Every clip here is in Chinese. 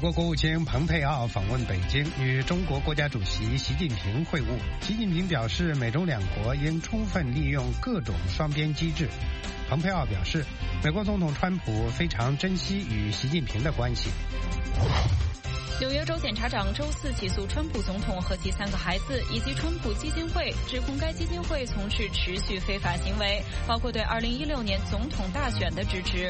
国国务卿蓬佩奥访问北京，与中国国家主席习近平会晤。习近平表示，美中两国应充分利用各种双边机制。蓬佩奥表示，美国总统川普非常珍惜与习近平的关系。 纽约州检察长周四起诉川普总统和其3个孩子以及川普基金会，指控该基金会从事持续非法行为，包括对2016年总统大选的支持。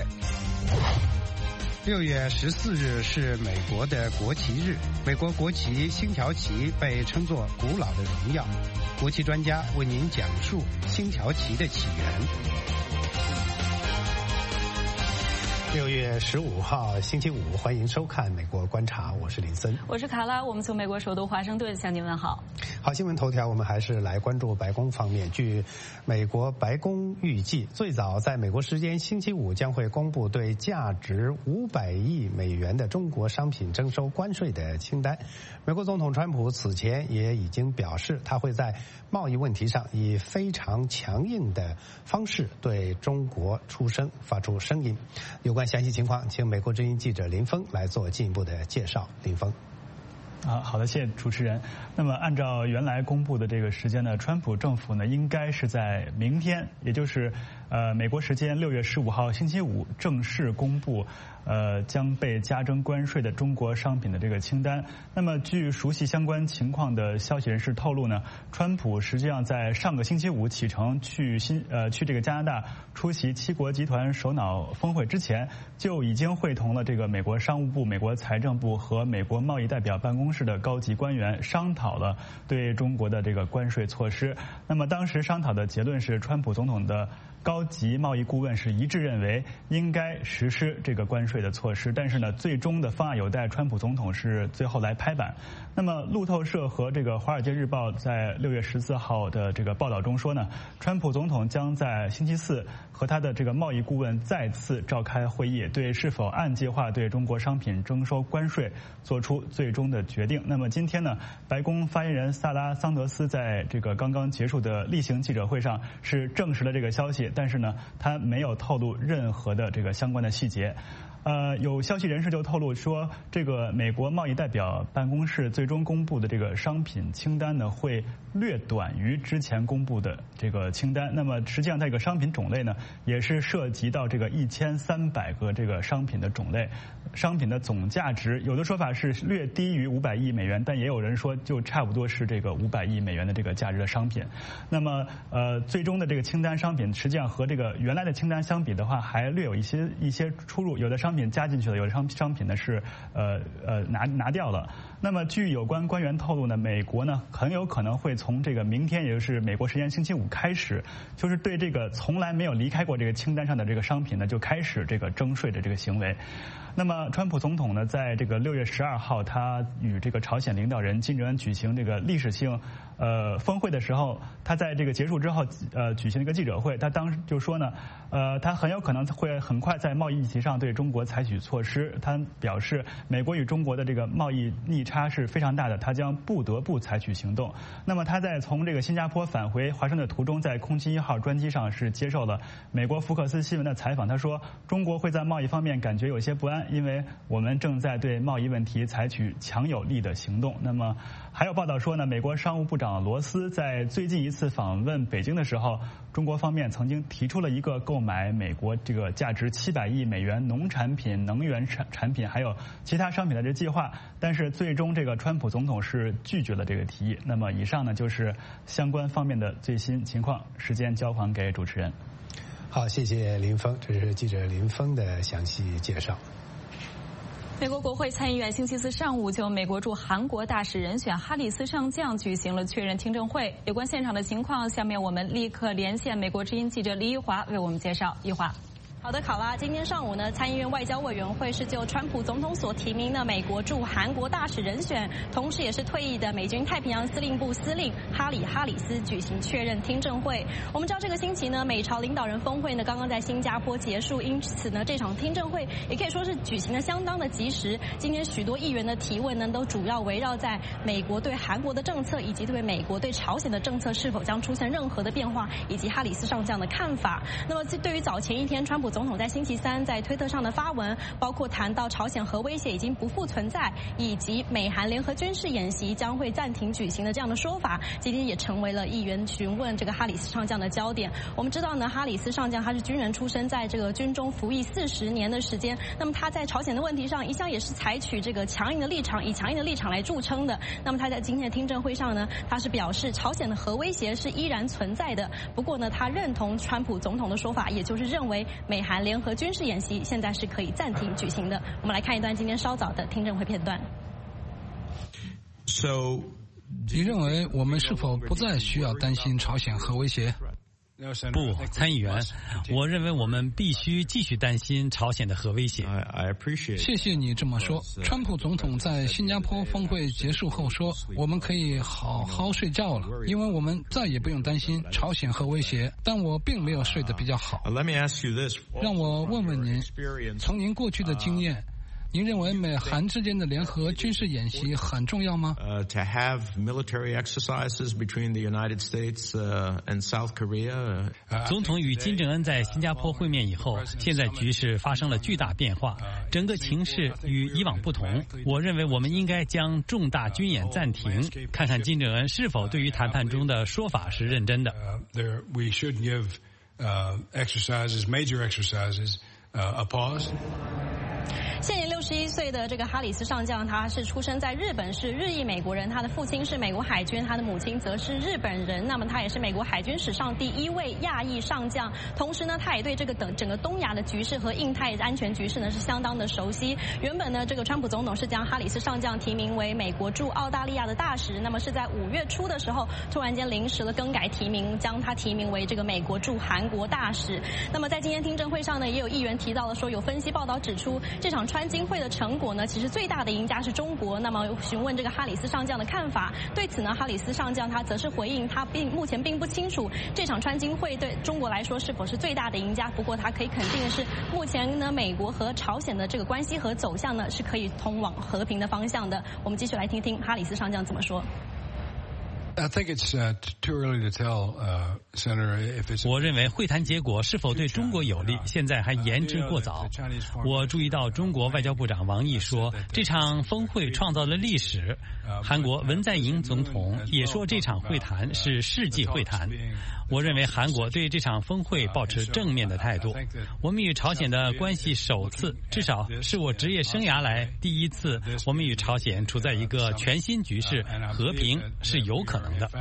6月14日是美国的国旗日，美国国旗星条旗被称作古老的荣耀。国旗专家为您讲述星条旗的起源。6月15号星期五，欢迎收看《美国观察》，我是林森， 我是卡拉，我们从美国首都华盛顿向您问好。 好，新闻头条，我们还是来关注白宫方面。据美国白宫预计，最早在美国时间星期五将会公布对价值500亿美元的中国商品征收关税的清单。美国总统川普此前也已经表示，他会在贸易问题上以非常强硬的方式对中国发出声音。有关详细情况，请美国之音记者林峰来做进一步的介绍。林峰。 好的，谢谢主持人。那么按照原来公布的这个时间呢，川普政府呢应该是在明天，也就是美国时间6月15号星期五正式公布将被加征关税的中国商品的这个清单。那么据熟悉相关情况的消息人士透露呢，川普实际上在上个星期五启程去这个加拿大出席7国集团首脑峰会之前，就已经会同了这个美国商务部、美国财政部和美国贸易代表办公室的高级官员商讨了对中国的这个关税措施。那么当时商讨的结论是，川普总统的高级贸易顾问是一致认为应该实施这个关税的措施，但是呢，最终的方案有待川普总统是最后来拍板。那么路透社和这个华尔街日报在6月14号的这个报道中说呢，川普总统将在星期四和他的这个贸易顾问再次召开会议，对是否按计划对中国商品征收关税做出最终的决定。那么今天呢，白宫发言人萨拉桑德斯在这个刚刚结束的例行记者会上是证实了这个消息，但是呢，他没有透露任何的这个相关的细节。有消息人士就透露说，这个美国贸易代表办公室最终公布的这个商品清单呢，会略短于之前公布的这个清单。那么实际上这个商品种类呢，也是涉及到这个1300个这个商品的种类，商品的总价值有的说法是略低于500亿美元，但也有人说就差不多是这个500亿美元的这个价值的商品。那么最终的这个清单商品实际上和这个原来的清单相比的话，还略有一些出入，有的商品加进去了，有的商品呢是拿掉了。那么据有关官员透露呢，美国呢很有可能会从这个明天，也就是美国时间星期五开始，就是对这个从来没有离开过这个清单上的这个商品呢，就开始这个征税的这个行为。那么川普总统呢，在这个6月12号，他与这个朝鲜领导人金正恩举行这个历史性峰会的时候，他在这个结束之后举行了一个记者会，他当时就说呢，他很有可能会很快在贸易议题上对中国采取措施。他表示，美国与中国的这个贸易逆差是非常大的，他将不得不采取行动。那么他在从这个新加坡返回华盛顿途中，在空军1号专机上是接受了美国福克斯新闻的采访，他说，中国会在贸易方面感觉有些不安，因为我们正在对贸易问题采取强有力的行动。那么还有报道说呢，美国商务部长罗斯在最近一次访问北京的时候，中国方面曾经提出了一个购买美国这个价值700亿美元农产品、能源产品还有其他商品的这计划，但是最终这个川普总统是拒绝了这个提议。那么以上呢就是相关方面的最新情况，时间交还给主持人。 好，谢谢林峰，这是记者林峰的详细介绍。 美国国会参议院星期四上午就美国驻韩国大使人选哈里斯上将举行了确认听证会。有关现场的情况，下面我们立刻连线美国之音记者李一华为我们介绍。一华。 好的，考拉，今天上午呢，参议院外交委员会是就川普总统所提名的美国驻韩国大使人选，同时也是退役的美军太平洋司令部司令哈里斯举行确认听证会。我们知道这个星期呢，美朝领导人峰会呢刚刚在新加坡结束，因此呢，这场听证会也可以说是举行的相当的及时。今天许多议员的提问呢，都主要围绕在美国对韩国的政策，以及对美国对朝鲜的政策是否将出现任何的变化，以及哈里斯上将的看法。那么对于早前一天川普总统在星期三在推特上的发文，包括谈到朝鲜核威胁已经不复存在，以及美韩联合军事演习将会暂停举行的这样的说法，今天也成为了议员询问这个哈里斯上将的焦点。我们知道呢，哈里斯上将他是军人出身，在这个军中服役40年的时间，那么他在朝鲜的问题上一向也是采取这个强硬的立场，以强硬的立场来著称的。那么他在今天的听证会上呢，他是表示朝鲜的核威胁是依然存在的，不过呢，他认同川普总统的说法，也就是认为美韩联合军事演习现在是可以暂停举行的。我们来看一段今天稍早的听证会片段。 你认为我们是否不再需要担心朝鲜核威胁？ 不，参议员，我认为我们必须继续担心朝鲜的核威胁。 谢谢你这么说。川普总统在新加坡峰会结束后说，我们可以好好睡觉了，因为我们再也不用担心朝鲜核威胁。但我并没有睡得比较好。让我问问您，从您过去的经验，您认为美韩之间的联合军事演习很重要吗 ？To have military exercises between the United States and South Korea. 总统与金正恩在新加坡会面以后，现在局势发生了巨大变化，整个情势与以往不同。我认为我们应该将重大军演暂停，看看金正恩是否对于谈判中的说法是认真的。 We should give exercises, major exercises, a pause. 现年61岁的这个哈里斯上将，他是出生在日本，是日裔美国人。他的父亲是美国海军，他的母亲则是日本人。那么他也是美国海军史上第1位亚裔上将。同时呢，他也对这个整个东亚的局势和印太安全局势呢是相当的熟悉。原本呢，这个川普总统是将哈里斯上将提名为美国驻澳大利亚的大使。那么是在5月初的时候，突然间临时的更改提名，将他提名为这个美国驻韩国大使。那么在今天听证会上呢，也有议员提到了说，有分析报道指出，这场川金会的成果呢，其实最大的赢家是中国。那么询问这个哈里斯上将的看法，对此呢，哈里斯上将他则是回应，他目前并不清楚这场川金会对中国来说是否是最大的赢家。不过他可以肯定的是，目前呢，美国和朝鲜的这个关系和走向呢，是可以通往和平的方向的。我们继续来听听哈里斯上将怎么说。 I think it's too early to tell, Senator, if it's. 我认为会谈结果是否对中国有利，现在还言之过早。我注意到中国外交部长王毅说，这场峰会创造了历史。韩国文在寅总统也说，这场会谈是世纪会谈。我认为韩国对这场峰会保持正面的态度。我们与朝鲜的关系首次，至少是我职业生涯来第一次，我们与朝鲜处在一个全新局势，和平是有可能的。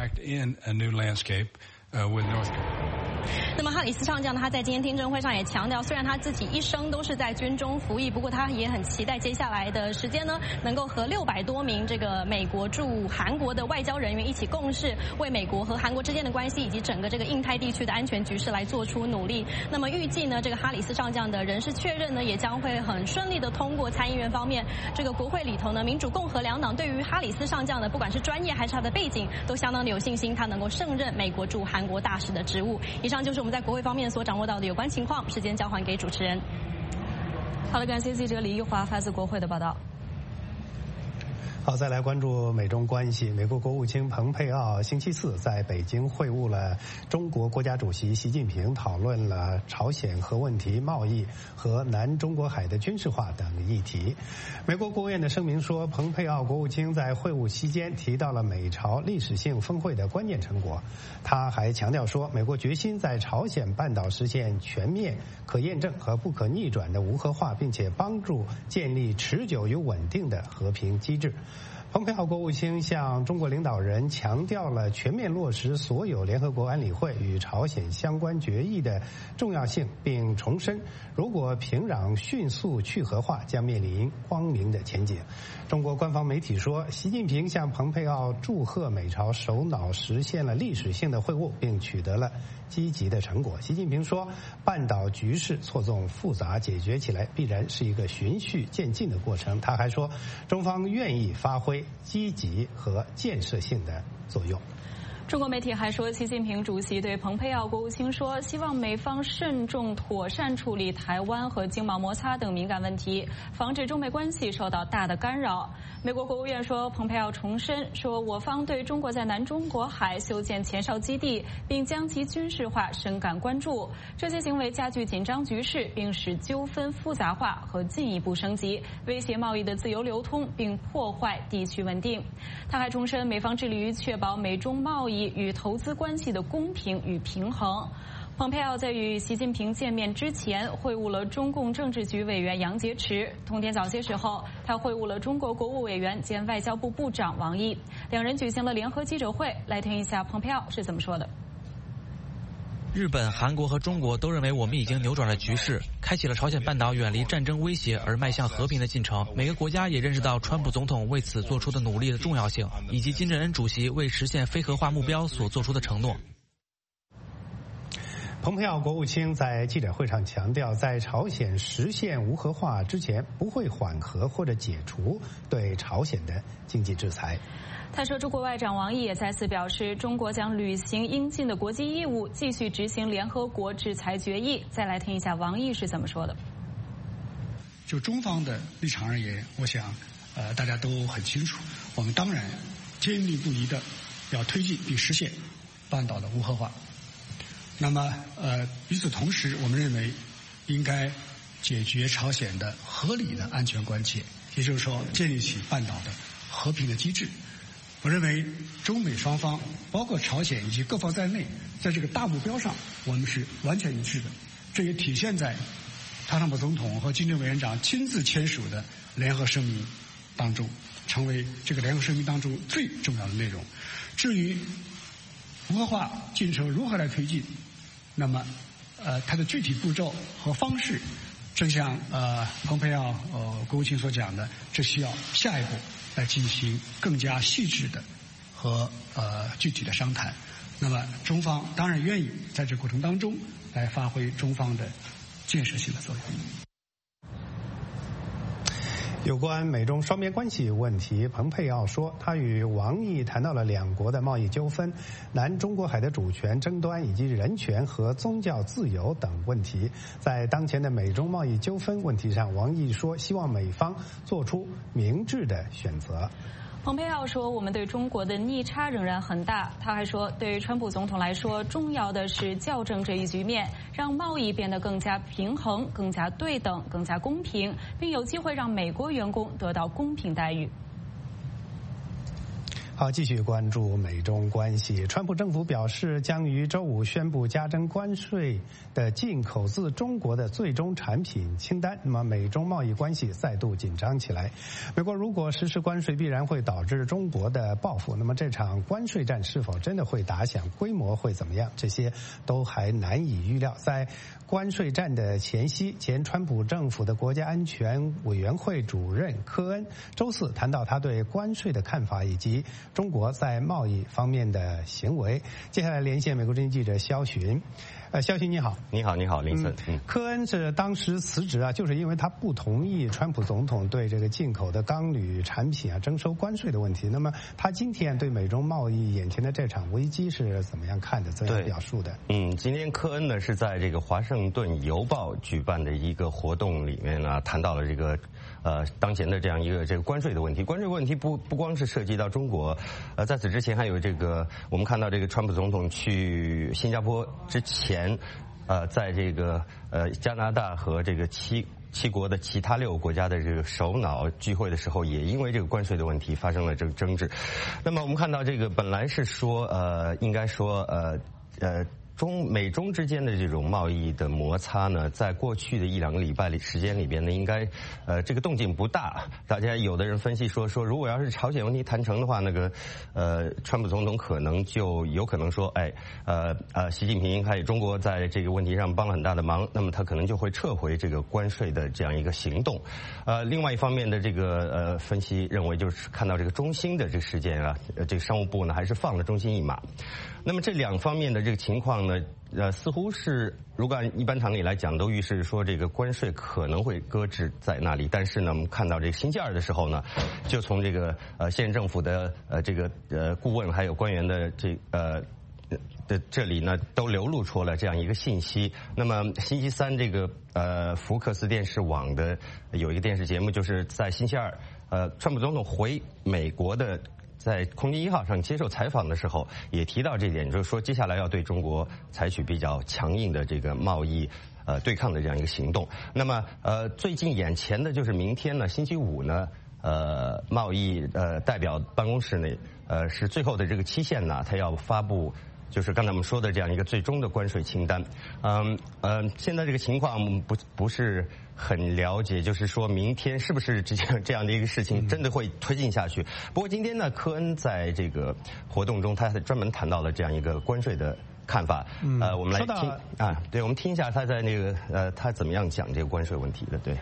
那么哈里斯上将呢，他在今天听证会上也强调，虽然他自己一生都是在军中服役，不过他也很期待接下来的时间呢，能够和600多名这个美国驻韩国的外交人员一起共事，为美国和韩国之间的关系以及整个这个印太地区的安全局势来做出努力。那么预计呢，这个哈里斯上将的人事确认呢，也将会很顺利的通过参议院方面。这个国会里头呢，民主共和两党对于哈里斯上将呢，不管是专业还是他的背景，都相当的有信心，他能够胜任美国驻韩国大使的职务。以上就是我们在国会方面所掌握到的有关情况，时间交还给主持人。 好的，感谢记者李玉华发自国会的报道。 好，再来关注美中关系。美国国务卿蓬佩奥星期四在北京会晤了中国国家主席习近平，讨论了朝鲜核问题、贸易和南中国海的军事化等议题。美国国务院的声明说，蓬佩奥国务卿在会晤期间提到了美朝历史性峰会的关键成果。他还强调说，美国决心在朝鲜半岛实现全面、可验证和不可逆转的无核化，并且帮助建立持久与稳定的和平机制。蓬佩奥国务卿向中国领导人强调了全面落实所有联合国安理会与朝鲜相关决议的重要性，并重申，如果平壤迅速去核化，将面临光明的前景。中国官方媒体说，习近平向蓬佩奥祝贺美朝首脑实现了历史性的会晤，并取得了积极的成果。习近平说，半岛局势错综复杂，解决起来必然是一个循序渐进的过程。他还说，中方愿意发挥积极和建设性的作用。 中国媒体还说，习近平主席对蓬佩奥国务卿说，希望美方慎重妥善处理台湾和经贸摩擦等敏感问题，防止中美关系受到大的干扰。美国国务院说，蓬佩奥重申说，我方对中国在南中国海修建前哨基地并将其军事化深感关注，这些行为加剧紧张局势，并使纠纷复杂化和进一步升级，威胁贸易的自由流通，并破坏地区稳定。他还重申，美方致力于确保美中贸易与投资关系的公平与平衡。蓬佩奥在与习近平见面之前会晤了中共政治局委员杨洁篪，同天早些时候，他会晤了中国国务委员兼外交部部长王毅，两人举行了联合记者会。来听一下蓬佩奥是怎么说的。 日本、韩国和中国都认为我们已经扭转了局势，开启了朝鲜半岛远离战争威胁而迈向和平的进程。每个国家也认识到川普总统为此做出的努力的重要性，以及金正恩主席为实现非核化目标所做出的承诺。 蓬佩奥国务卿在记者会上强调，在朝鲜实现无核化之前，不会缓和或者解除对朝鲜的经济制裁。 他说，中国外长王毅也再次表示，中国将履行应尽的国际义务，继续执行联合国制裁决议。再来听一下王毅是怎么说的。 就中方的立场而言，我想大家都很清楚，我们当然坚定不移的要推进并实现半岛的无核化。那么与此同时，我们认为应该解决朝鲜的合理的安全关切，也就是说建立起半岛的和平的机制。我认为中美双方，包括朝鲜以及各方在内，在这个大目标上我们是完全一致的。这也体现在特朗普总统和金正委员长亲自签署的联合声明当中，成为这个联合声明当中最重要的内容。至于无核化进程如何来推进，那么它的具体步骤和方式，正像蓬佩奥国务卿所讲的，这需要下一步来进行更加细致的和具体的商谈。那么中方当然愿意在这过程当中来发挥中方的建设性的作用。 有关美中双边关系问题，蓬佩奥说，他与王毅谈到了两国的贸易纠纷、南中国海的主权争端以及人权和宗教自由等问题。在当前的美中贸易纠纷问题上，王毅说，希望美方做出明智的选择。 蓬佩奥说，我们对中国的逆差仍然很大。他还说，对于川普总统来说，重要的是校正这一局面，让贸易变得更加平衡、更加对等、更加公平，并有机会让美国员工得到公平待遇。 好，继续关注美中关系。川普政府表示，将于周五宣布加征关税的进口自中国的最终产品清单。那么，美中贸易关系再度紧张起来。美国如果实施关税，必然会导致中国的报复。那么，这场关税战是否真的会打响？规模会怎么样？这些都还难以预料。在关税战的前夕，前川普政府的国家安全委员会主任科恩周四谈到他对关税的看法以及中国在贸易方面的行为。接下来连线美国之音记者肖寻。肖寻你好。 你好，林森。 科恩是当时辞职啊，就是因为他不同意川普总统对这个进口的钢铝产品啊征收关税的问题。那么他今天对美中贸易眼前的这场危机是怎么样看的？怎样表述的？ 今天科恩呢是在这个华盛顿邮报举办的一个活动里面呢，谈到了这个当前的这样一个这个关税的问题。关税问题不光是涉及到中国，在此之前还有这个我们看到这个川普总统去新加坡之前，在这个加拿大和这个七国的其他6个国家的这个首脑聚会的时候，也因为这个关税的问题发生了这个争执。那么我们看到这个本来是说应该说美中之间的这种贸易的摩擦呢，在过去的1-2个礼拜时间里边呢，应该这个动静不大。大家有的人分析说如果要是朝鲜问题谈成的话，那个川普总统可能就有可能说，习近平还有中国在这个问题上帮了很大的忙，那么他可能就会撤回这个关税的这样一个行动。另外一方面的这个分析认为，就是看到这个中兴的这个事件啊，这个商务部呢还是放了中兴一马。那么这两方面的这个情况况呢，似乎是如果按一般常理来讲，都预示说这个关税可能会搁置在那里。但是呢，我们看到这个星期二的时候呢，就从这个现任政府的这个顾问还有官员的这里呢，都流露出了这样一个信息。那么星期三，这个福克斯电视网的有一个电视节目，就是在星期二，川普总统回美国的，在空军1号上接受采访的时候，也提到这点，就是说接下来要对中国采取比较强硬的这个贸易对抗的这样一个行动。那么最近眼前的就是明天呢，星期五呢，贸易代表办公室呢，是最后的这个期限呢，他要发布。就是刚才我们说的这样一个最终的关税清单，现在这个情况不是很了解，就是说明天是不是这样的一个事情真的会推进下去？不过今天呢，科恩在这个活动中，他专门谈到了这样一个关税的看法。我们来听对，我们听一下他在那个他怎么样讲这个关税问题的。对。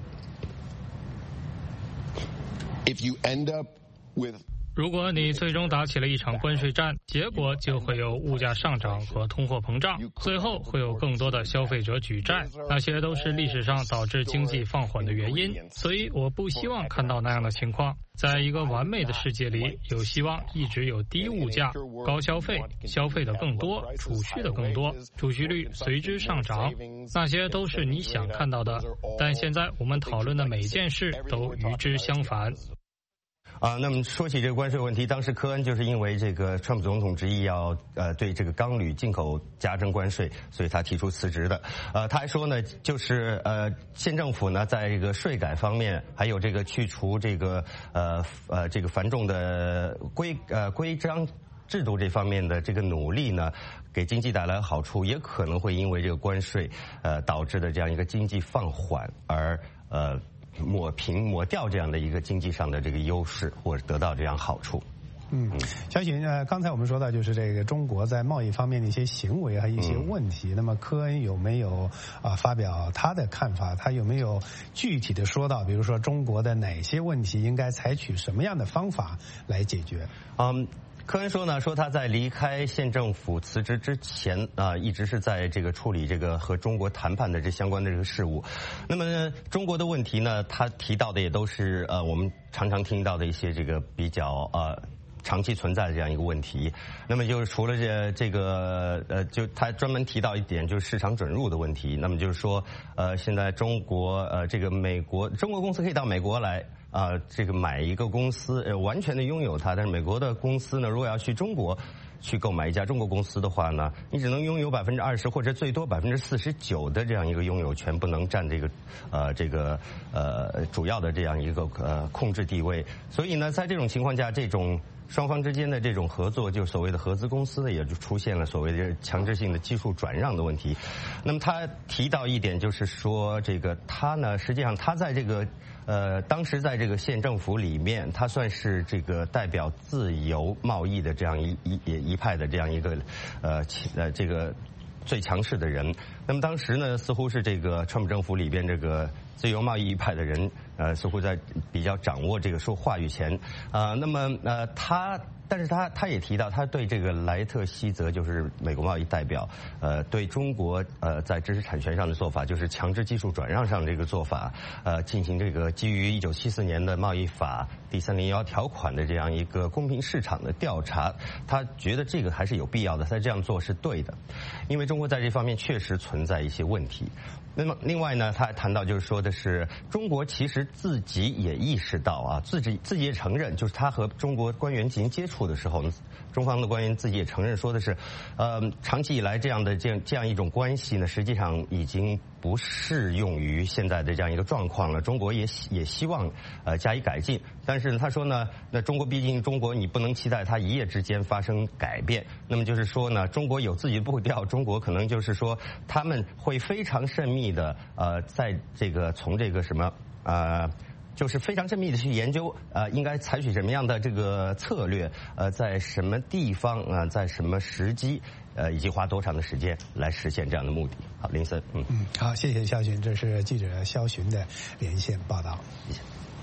If you end up with 如果你最终打起了一场关税战，结果就会有物价上涨和通货膨胀，最后会有更多的消费者举债，那些都是历史上导致经济放缓的原因。所以我不希望看到那样的情况。在一个完美的世界里，有希望一直有低物价、高消费，消费的更多，储蓄的更多，储蓄率随之上涨，那些都是你想看到的。但现在我们讨论的每件事都与之相反。 那么说起这个关税问题，当时科恩就是因为这个川普总统执意要对这个钢铝进口加征关税，所以他提出辞职的。他还说呢，就是县政府呢在这个税改方面，还有这个去除这个这个繁重的规章制度这方面的这个努力呢，给经济带来好处，也可能会因为这个关税导致的这样一个经济放缓而抹掉这样的一个经济上的这个优势，或者得到这样好处。 小许，刚才我们说到就是这个中国在贸易方面的一些行为和一些问题，那么科恩有没有发表他的看法？他有没有具体的说到，比如说中国的哪些问题应该采取什么样的方法来解决？ 科恩说呢，说他在离开县政府辞职之前一直是在这个处理这个和中国谈判的这相关的这个事务。那么呢，中国的问题呢，他提到的也都是我们常常听到的一些这个比较长期存在的这样一个问题。那么就是除了这个就他专门提到一点，就是市场准入的问题。那么就是说现在中国这个中国公司可以到美国来这个买一个公司完全的拥有它，但是美国的公司呢，如果要去中国去购买一家中国公司的话呢，你只能拥有20%或者最多49%的这样一个拥有权，不能占这个主要的这样一个控制地位。所以呢，在这种情况下，这种双方之间的这种合作，就所谓的合资公司呢，也就出现了所谓的强制性的技术转让的问题。那么他提到一点，就是说这个他呢，实际上他在这个当时在这个县政府里面，他算是这个代表自由贸易的这样一派的这样一个这个最强势的人。那么当时呢，似乎是这个川普政府里边这个自由贸易一派的人，似乎在比较掌握这个说话语权。那么但是他也提到，他对这个莱特希泽，就是美国贸易代表，对中国在知识产权上的做法，就是强制技术转让上这个做法，进行这个基于1974年的贸易法第301条款的这样一个公平市场的调查，他觉得这个还是有必要的，他这样做是对的，因为中国在这方面确实存在一些问题。那么另外呢，他还谈到就是说的是，中国其实自己也意识到自己也承认，就是他和中国官员进行接触的时候，中方的官员自己也承认说的是，长期以来这样一种关系呢，实际上已经不适用于现在的这样一个状况了。中国也希望加以改进，但是他说呢，那毕竟中国你不能期待它一夜之间发生改变。那么就是说呢，中国有自己的步调，中国可能就是说他们会非常慎密的在这个从这个什么就是非常缜密的去研究应该采取什么样的这个策略，在什么地方在什么时机以及花多长的时间来实现这样的目的。好，林森， 好，谢谢肖巡，这是记者肖巡的连线报道。 谢谢。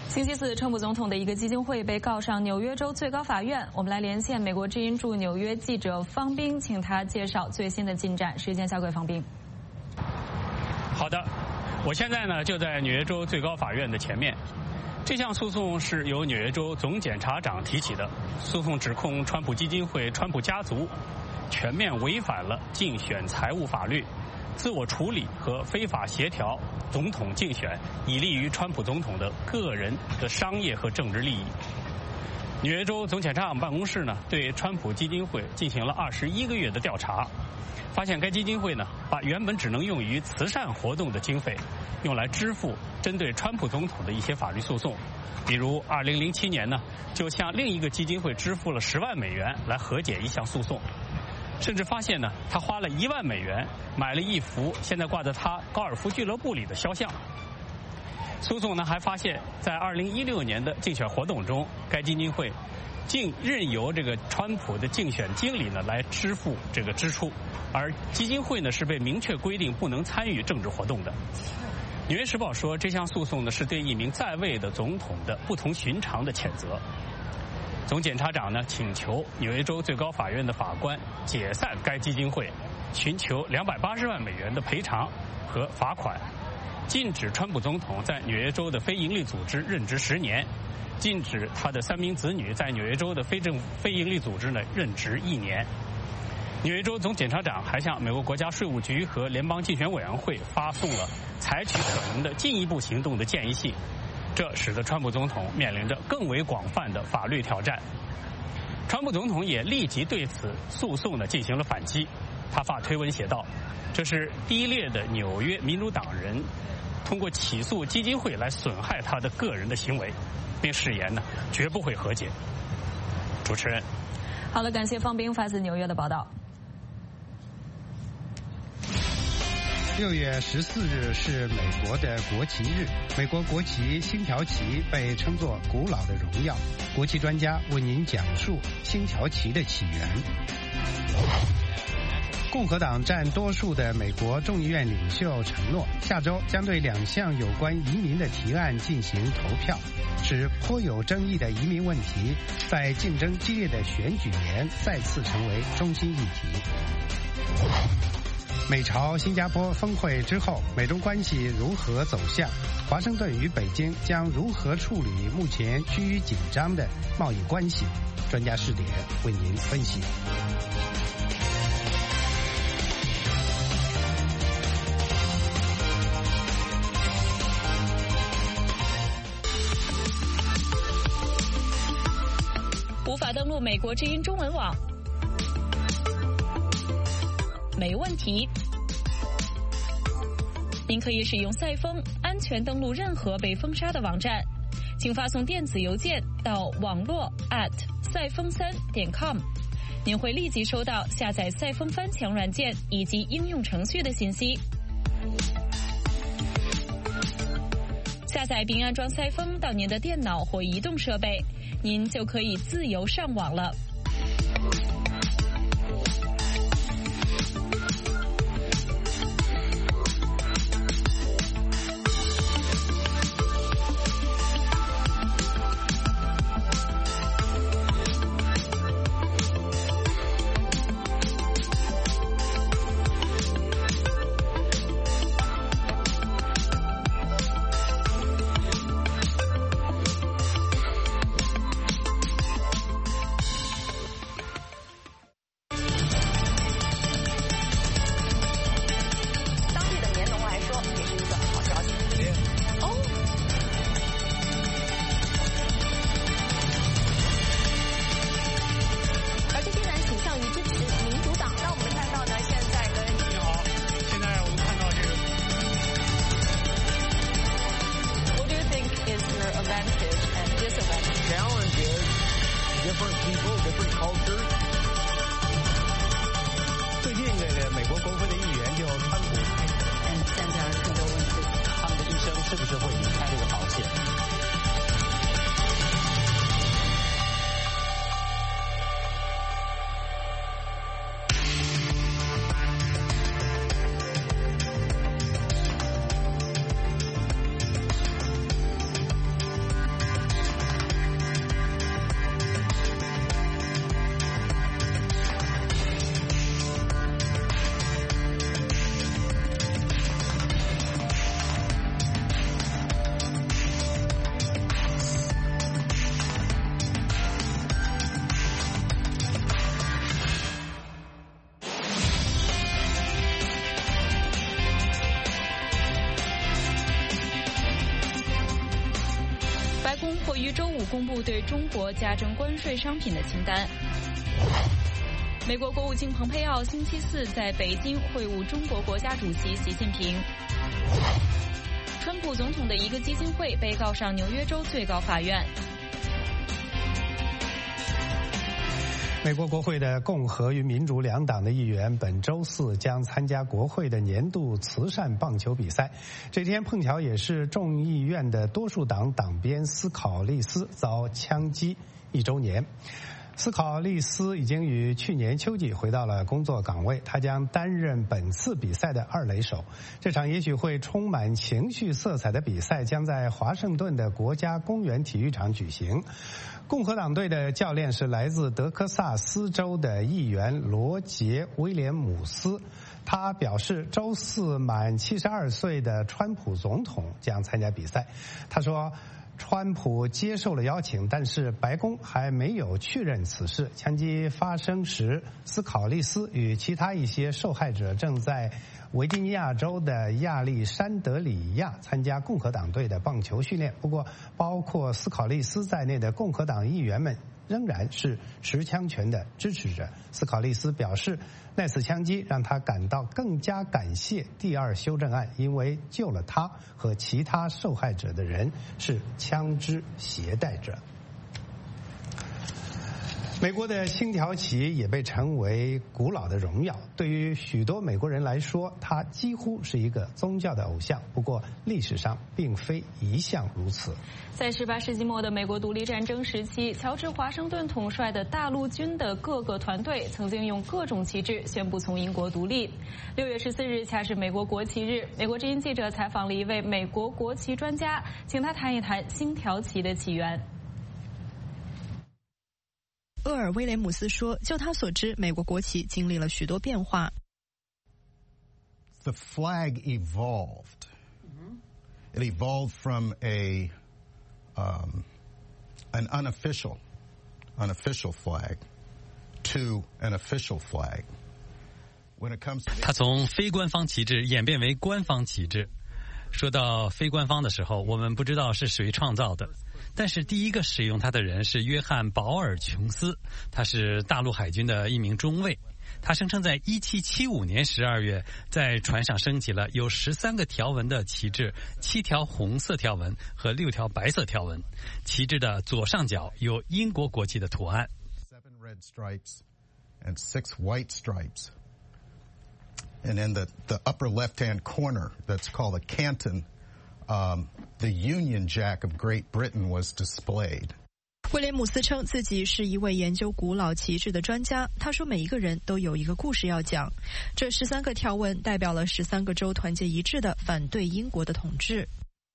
星期四，川普总统的一个基金会被告上纽约州最高法院。我们来连线美国之音驻纽约记者方斌，请他介绍最新的进展。时间交给方斌。 好的，我现在呢就在纽约州最高法院的前面。这项诉讼是由纽约州总检察长提起的，诉讼指控川普基金会、川普家族全面违反了竞选财务法律，自我处理和非法协调总统竞选，以利于川普总统的个人的商业和政治利益。纽约州总检察长办公室呢，对川普基金会进行了21个月的调查，发现该基金会呢，把原本只能用于慈善活动的经费，用来支付针对川普总统的一些法律诉讼。比如2007年呢，就向另一个基金会支付了10万美元来和解一项诉讼。甚至发现呢，他花了1万美元买了一幅现在挂在他高尔夫俱乐部里的肖像。诉讼呢还发现，在2016年的竞选活动中，该基金会竟任由这个川普的竞选经理呢来支付这个支出，而基金会呢是被明确规定不能参与政治活动的。纽约时报说，这项诉讼呢是对一名在位的总统的不同寻常的谴责。总检察长呢请求纽约州最高法院的法官解散该基金会，寻求280万美元的赔偿和罚款，禁止川普总统在纽约州的非营利组织任职10年，禁止他的3名子女在纽约州的非营利组织呢任职1年。纽约州总检察长还向美国国家税务局和联邦竞选委员会发送了采取可能的进一步行动的建议信。这使得川普总统面临着更为广泛的法律挑战。川普总统也立即对此诉讼呢进行了反击。他发推文写道：“这是低劣的纽约民主党人通过起诉基金会来损害他的个人的行为，并誓言呢绝不会和解。”主持人， 好了，感谢方斌发自纽约的报道。 6月14日是美国的国旗日，美国国旗星条旗被称作古老的荣耀。国旗专家为您讲述星条旗的起源。共和党占多数的美国众议院领袖承诺，下周将对2项有关移民的提案进行投票，使颇有争议的移民问题在竞争激烈的选举年再次成为中心议题。美朝新加坡峰会之后，美中关系如何走向？华盛顿与北京将如何处理目前趋于紧张的贸易关系？专家视点为您分析。 无法登录美国之音中文网。没问题，您可以使用赛风安全登录任何被封杀的网站，请发送电子邮件到网络@赛风3.com，您会立即收到下载赛风翻墙软件以及应用程序的信息。下载并安装赛风到您的电脑或移动设备，您就可以自由上网了。 或于周五公布对中国加征关税商品的清单。美国国务卿蓬佩奥星期四在北京会晤中国国家主席习近平。川普总统的一个基金会被告上纽约州最高法院。 美国国会的共和与民主两党的议员本周四将参加国会的年度慈善棒球比赛。这天碰巧也是众议院的多数党党鞭斯考利斯遭枪击1周年。斯考利斯已经于去年秋季回到了工作岗位，他将担任本次比赛的2垒手。这场也许会充满情绪色彩的比赛将在华盛顿的国家公园体育场举行。共和党队的教练是来自德克萨斯州的议员罗杰·威廉姆斯。他表示，周四满72岁的川普总统将参加比赛。他说，川普接受了邀请，但是白宫还没有确认此事。枪击发生时，斯考利斯与其他一些受害者正在维吉尼亚州的亚历山德里亚参加共和党队的棒球训练。不过，包括斯考利斯在内的共和党议员们仍然是持枪权的支持者。斯考利斯表示，那次枪击让他感到更加感谢第2修正案，因为救了他和其他受害者的人是枪支携带者。美国的星条旗也被称为古老的荣耀，对于许多美国人来说，它几乎是一个宗教的偶像。不过历史上并非一向如此。 在18世纪末的美国独立战争时期，乔治·华盛顿统帅的大陆军的各个团队曾经用各种旗帜宣布从英国独立。6月14日恰是美国国旗日，美国之音记者采访了一位美国国旗专家，请他谈一谈星条旗的起源。 厄尔·威廉姆斯说，就他所知，美国国旗经历了许多变化。 The flag evolved. It evolved from an unofficial flag to an official flag. When it comes to 它从非官方旗帜演变为官方旗帜。说到非官方的时候，我们不知道是谁创造的。但是第一个使用它的人是约翰·保尔·琼斯，他是大陆海军的一名中尉。他声称在1775年12月，在船上升起了有13个条纹的旗帜，7条红色条纹和6条白色条纹。旗帜的左上角有英国国旗的图案。 7 red stripes and 6 white stripes. And in the upper left-hand corner, that's called a canton.The Union Jack of Great Britain was displayed. 威廉姆斯称自己是一位研究古老旗帜的专家。他说，每一个人都有一个故事要讲。这13个条纹代表了13个州团结一致的反对英国的统治。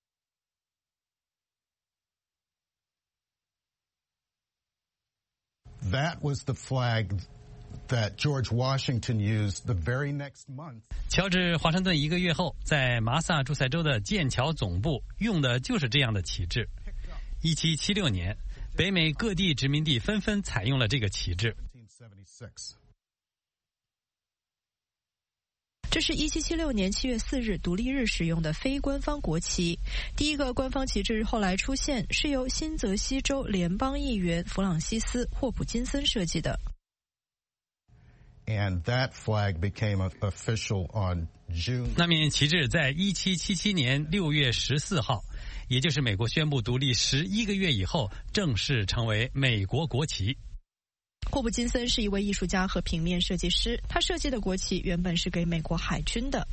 That was the flag.That George Washington used the very next month. 乔治·华盛顿1个月后，在麻萨诸塞州的剑桥总部用的就是这样的旗帜。1776年，北美各地殖民地纷纷采用了这个旗帜。 这是1776年7月4日独立日使用的非官方国旗。第一个官方旗帜后来出现，是由新泽西州联邦议员弗朗西斯·霍普金森设计的。 And that flag became official on June. 那面旗帜在1777年6月14号，也就是美国宣布独立11个月以后，正式成为美国国旗。 霍普金森是一位艺术家和平面设计师，他设计的国旗原本是给美国海军的。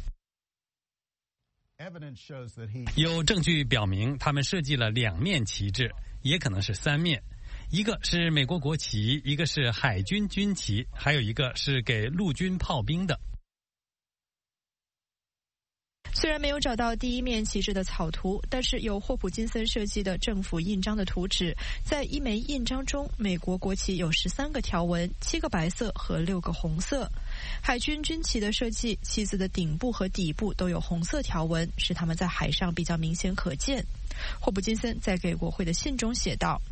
有证据表明，他们设计了2面旗帜，也可能是3面。一个是美国国旗，一个是海军军旗，还有一个是给陆军炮兵的。 虽然没有找到第一面旗帜的草图，但是有霍普金森设计的政府印章的图纸。在一枚印章中，美国国旗有13个条纹，7个白色和6个红色。海军军旗的设计，旗子的顶部和底部都有红色条纹，使它们在海上比较明显可见。霍普金森在给国会的信中写道：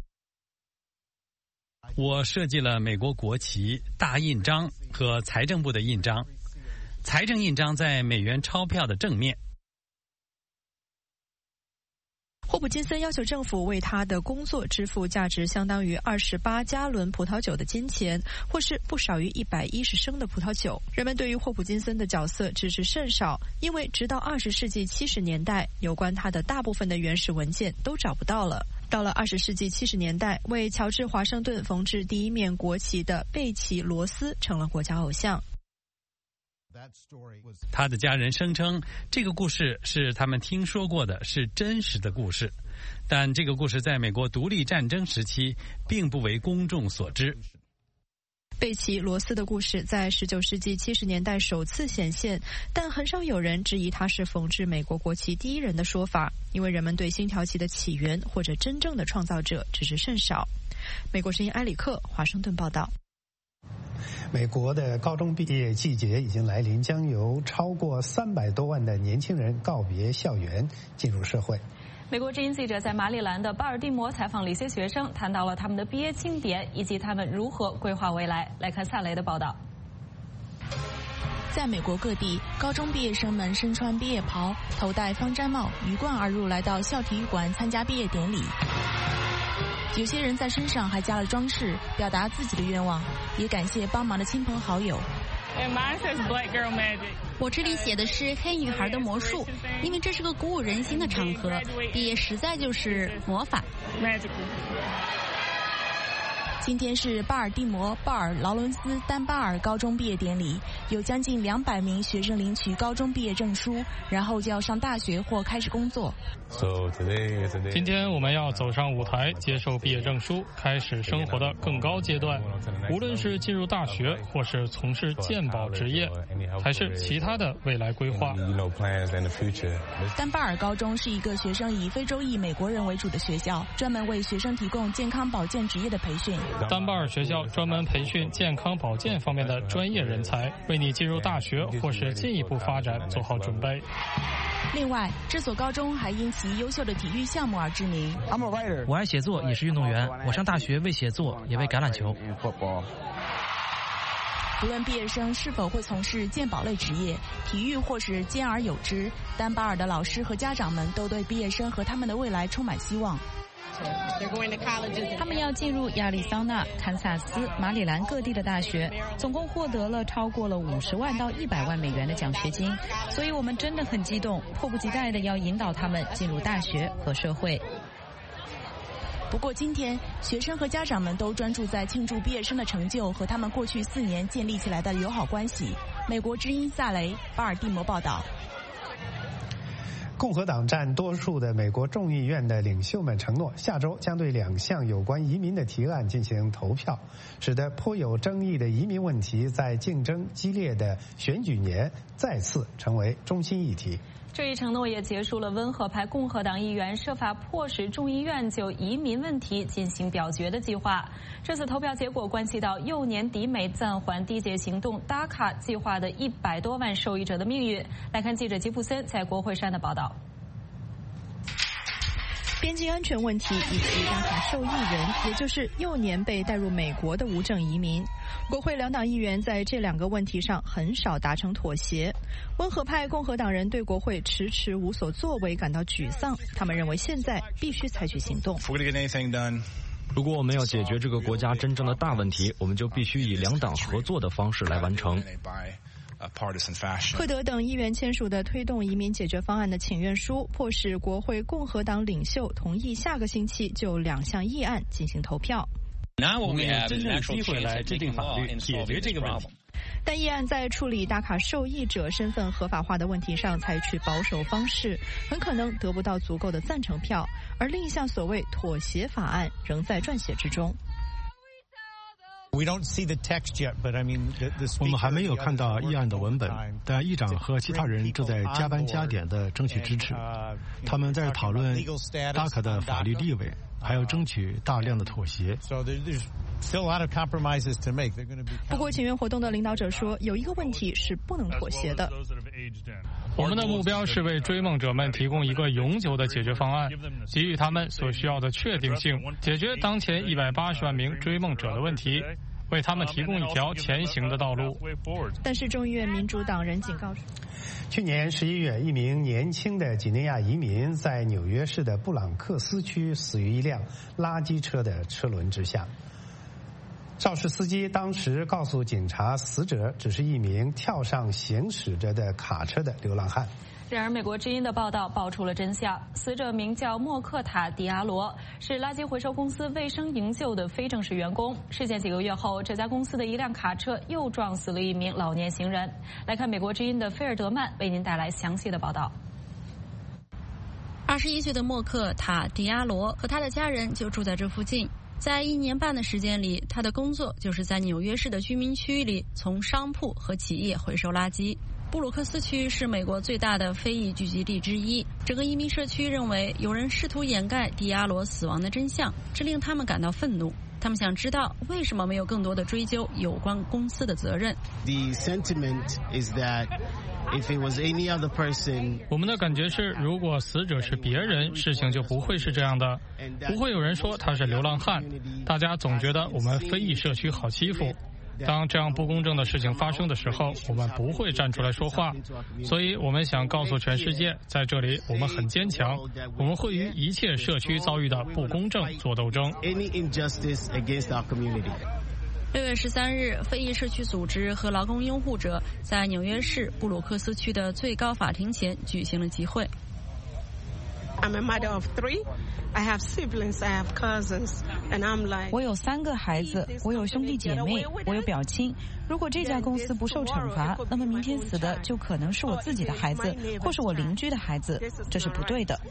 我设计了美国国旗大印章和财政部的印章。财政印章在美元钞票的正面。 霍普金森要求政府为他的工作支付价值相当于28加仑葡萄酒的金钱，或是不少于110升的葡萄酒。人们对于霍普金森的角色知之甚少，因为直到20世纪70年代，有关他的大部分的原始文件都找不到了。到了20世纪70年代，为乔治华盛顿缝制第一面国旗的贝奇罗斯成了国家偶像。 他的家人声称，这个故事是他们听说过的，是真实的故事。但这个故事在美国独立战争时期并不为公众所知。 贝奇罗斯的故事在19世纪70年代首次显现，但很少有人质疑他是缝制美国国旗第一人的说法，因为人们对星条旗的起源或者真正的创造者知之甚少。美国之音埃里克华盛顿报道。 美国的高中毕业季节已经来临，将由超过300多万的年轻人告别校园，进入社会。 美国之音记者在马里兰的巴尔的摩采访了一些学生，谈到了他们的毕业庆典以及他们如何规划未来。来看萨雷的报道。 在美国各地，高中毕业生们身穿毕业袍，头戴方毡帽，鱼贯而入，来到校体育馆参加毕业典礼。有些人在身上还加了装饰，表达自己的愿望，也感谢帮忙的亲朋好友。 我这里写的是黑女孩的魔术，因为这是个鼓舞人心的场合，毕业实在就是魔法。 今天是巴尔的摩、鲍尔、劳伦斯、丹巴尔高中毕业典礼，有将近200名学生领取高中毕业证书，然后就要上大学或开始工作。 今天我们要走上舞台，接受毕业证书，开始生活的更高阶段。无论是进入大学，或是从事健保职业，还是其他的未来规划。 丹巴尔高中是一个学生以非洲裔美国人为主的学校，专门为学生提供健康保健职业的培训。 丹巴尔学校专门培训健康保健方面的专业人才，为你进入大学或是进一步发展做好准备。 另外，这所高中还因其优秀的体育项目而知名。 我爱写作，也是运动员。我上大学为写作，也为橄榄球。 无论毕业生是否会从事健保类职业，体育或是兼而有之，丹巴尔的老师和家长们都对毕业生和他们的未来充满希望。 他们要进入亚利桑那、堪萨斯、马里兰各地的大学，总共获得了超过了50万到100万美元的奖学金，所以我们真的很激动，迫不及待的要引导他们进入大学和社会。 不过今天，学生和家长们都专注在庆祝毕业生的成就和他们过去4年建立起来的友好关系。美国之音萨雷，巴尔的摩报道。 共和党占多数的美国众议院的领袖们承诺，下周将对2项有关移民的提案进行投票，使得颇有争议的移民问题在竞争激烈的选举年再次成为中心议题。 这一承诺也结束了温和派共和党议员设法迫使众议院就移民问题进行表决的计划。这次投票结果关系到幼年抵美暂缓缔结行动达卡计划的100多万受益者的命运。来看记者吉普森在国会山的报道。 边境安全问题以及达卡受益人，也就是幼年被带入美国的无证移民，国会2党议员在这2个问题上很少达成妥协。温和派共和党人对国会迟迟无所作为感到沮丧，他们认为现在必须采取行动。 如果我们要解决这个国家真正的大问题，我们就必须以2党合作的方式来完成。 赫德等议员签署的推动移民解决方案的请愿书，迫使国会共和党领袖同意下个星期就2项议案进行投票。 我们有真正的机会来制定法律，解决这个问题。 但议案在处理达卡受益者身份合法化的问题上采取保守方式，很可能得不到足够的赞成票，而另一项所谓妥协法案仍在撰写之中。 我们还没有看到议案的文本，但议长和其他人正在加班加点地争取支持。他们在讨论达卡的法律地位，还要争取大量的妥协。 不过，请愿活动的领导者说，有一个问题是不能妥协的。 我们的目标是为追梦者们提供一个永久的解决方案，给予他们所需要的确定性，解决当前180万名追梦者的问题。 为他们提供一条前行的道路。 但是众议院民主党人警告说， 去年11月，一名年轻的几内亚移民在纽约市的布朗克斯区死于一辆垃圾车的车轮之下。肇事司机当时告诉警察，死者只是一名跳上行驶着的卡车的流浪汉。 然而，美国之音的报道爆出了真相。死者名叫莫克塔·迪阿罗，是垃圾回收公司卫生营救的非正式员工。事件几个月后，这家公司的一辆卡车又撞死了一名老年行人。来看美国之音的菲尔德曼为您带来详细的报道。 21岁的莫克塔·迪阿罗和他的家人就住在这附近。在1年半的时间里，他的工作就是在纽约市的居民区里从商铺和企业回收垃圾。布鲁克斯区是美国最大的非裔聚集地之一，整个移民社区认为有人试图掩盖迪阿罗死亡的真相，这令他们感到愤怒。他们想知道为什么没有更多的追究有关公司的责任。 The sentiment is that if it was any other person, 我们的感觉是，如果死者是别人，事情就不会是这样的，不会有人说他是流浪汉。大家总觉得我们非裔社区好欺负。当这样不公正的事情发生的时候，我们不会站出来说话，所以我们想告诉全世界，在这里我们很坚强，我们会与一切社区遭遇的不公正做斗争。 6月13日，非裔社区组织和劳工拥护者在纽约市布鲁克斯区的最高法庭前举行了集会。 I'm a mother of 3. I have siblings, I have cousins, and I'm like. 我有3个孩子，我有兄弟姐妹，我有表亲。如果这家公司不受惩罚，那么明天死的就可能是我自己的孩子，或是我邻居的孩子，这是不对的。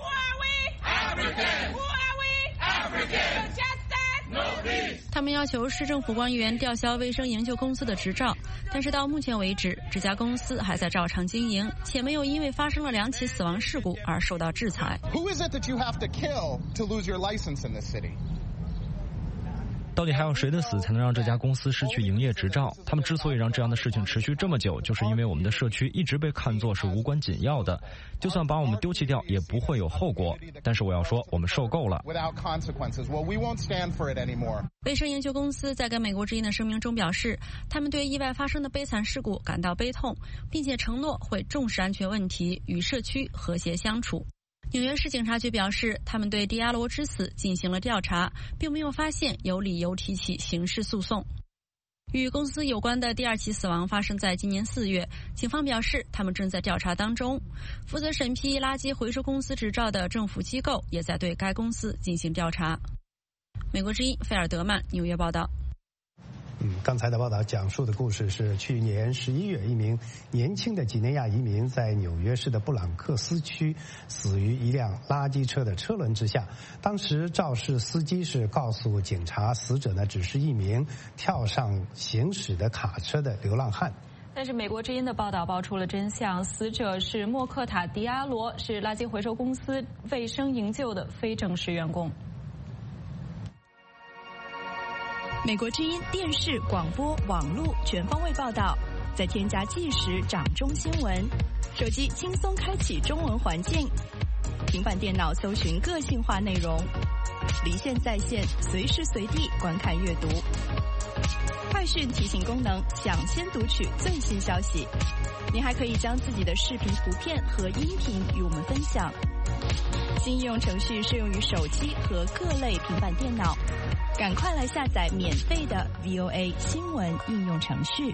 他们要求市政府官员吊销卫生营救公司的执照，但是到目前为止，这家公司还在照常经营，且没有因为发生了2起死亡事故而受到制裁。 Who is it that you have to kill to lose your license in this city? 到底还有谁的死才能让这家公司失去营业执照？他们之所以让这样的事情持续这么久，就是因为我们的社区一直被看作是无关紧要的，就算把我们丢弃掉也不会有后果。但是我要说，我们受够了。 卫生营救公司在跟美国之音的声明中表示，他们对意外发生的悲惨事故感到悲痛，并且承诺会重视安全问题，与社区和谐相处。纽约市警察局表示，他们对迪阿罗之死进行了调查，并没有发现有理由提起刑事诉讼。与公司有关的第2起死亡发生在今年4月，警方表示他们正在调查当中。负责审批垃圾回收公司执照的政府机构也在对该公司进行调查。美国之音菲尔德曼纽约报道。 刚才的报道讲述的故事是去年11月，一名年轻的几内亚移民在纽约市的布朗克斯区死于一辆垃圾车的车轮之下。当时肇事司机是告诉警察，死者呢只是一名跳上行驶的卡车的流浪汉。 但是美国之音的报道爆出了真相，死者是莫克塔·迪阿罗，是垃圾回收公司卫生营救的非正式员工。 美国之音电视、广播、网络全方位报道，再添加即时掌中新闻，手机轻松开启中文环境，平板电脑搜寻个性化内容，离线在线，随时随地观看阅读。快讯提醒功能，抢先读取最新消息。您还可以将自己的视频、图片和音频与我们分享。新应用程序适用于手机和各类平板电脑。赶快来下载免费的 VOA 新闻应用程序。